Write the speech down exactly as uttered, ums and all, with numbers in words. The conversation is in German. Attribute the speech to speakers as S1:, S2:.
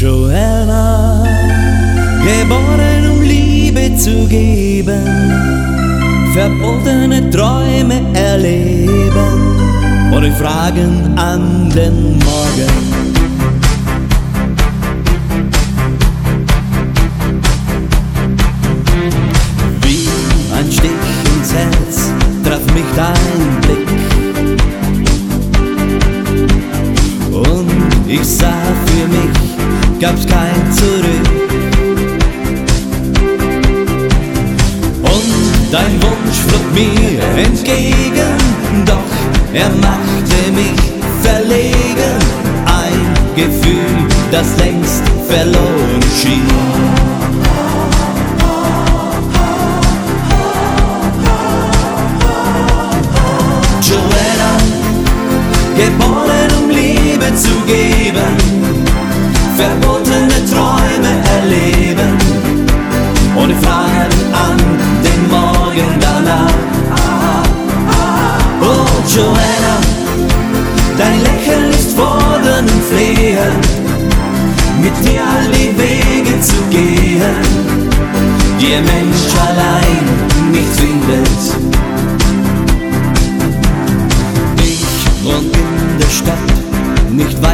S1: Joanna, geboren um Liebe zu geben, verbotene Träume erleben und ich fragen an den Morgen. Wie ein Stich ins Herz traf mich dein Blick und ich sah, für mich gab's kein Zurück. Und dein Wunsch flog mir entgegen, doch er machte mich verlegen. Ein Gefühl, das längst verloren schien. Joanna, geboren um Liebe zu geben, verbotene Träume erleben, ohne Fragen an den Morgen danach. Oh Joanna, dein Lächeln ist Fordern und Flehen, mit dir all die Wege zu gehen, die ein Mensch allein nicht findet. Ich wohn in der Stadt, nicht weit